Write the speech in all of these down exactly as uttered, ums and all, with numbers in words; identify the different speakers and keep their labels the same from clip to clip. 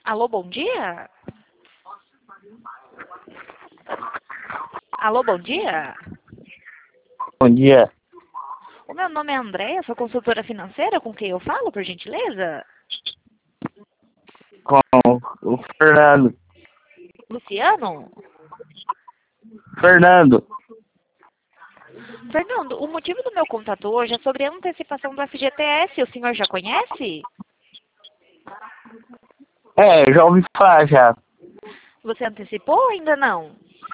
Speaker 1: Alô, bom dia? Alô, bom dia?
Speaker 2: Bom dia,
Speaker 1: O meu nome é Andréia, sou consultora financeira, com quem eu falo, por gentileza?
Speaker 2: com o Fernando.
Speaker 1: Luciano?
Speaker 2: Fernando,
Speaker 1: Fernando, o motivo do meu contato hoje é sobre a antecipação do F G T S. O senhor já conhece?
Speaker 2: é, já ouvi falar já.
Speaker 1: Você antecipou ou ainda não?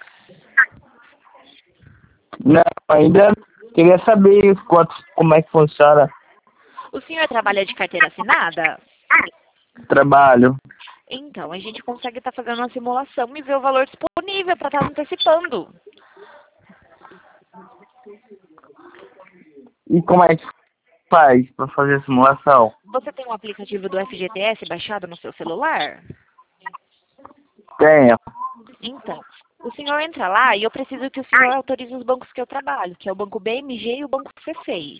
Speaker 2: Não, ainda queria saber quanto, como é que funciona
Speaker 1: O senhor trabalha de carteira assinada?
Speaker 2: o trabalho.
Speaker 1: Então, a gente consegue estar fazendo uma simulação e ver o valor disponível para estar antecipando.
Speaker 2: E como é que faz para fazer a simulação?
Speaker 1: Você tem um aplicativo do F G T S baixado no seu celular?
Speaker 2: Tenho.
Speaker 1: Então, o senhor entra lá e eu preciso que o senhor autorize os bancos que eu trabalho, que é o Banco B M G e o Banco C seis.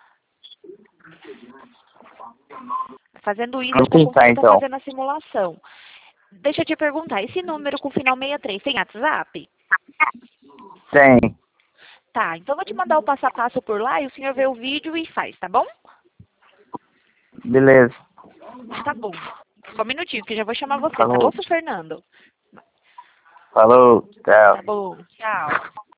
Speaker 1: Fazendo isso, eu
Speaker 2: Vamos
Speaker 1: vou
Speaker 2: tentar
Speaker 1: conseguir estar
Speaker 2: então.
Speaker 1: fazendo a simulação. Deixa eu te perguntar, esse número com final sessenta e três tem WhatsApp?
Speaker 2: Tem.
Speaker 1: Tá, então eu vou te mandar o passo a passo por lá e o senhor vê o vídeo e faz, tá bom?
Speaker 2: Beleza.
Speaker 1: Tá bom. Só um minutinho que eu já vou chamar você, tá bom,
Speaker 2: Falou.
Speaker 1: seu Fernando?
Speaker 2: Falou. Tchau.
Speaker 1: Tá bom, tchau.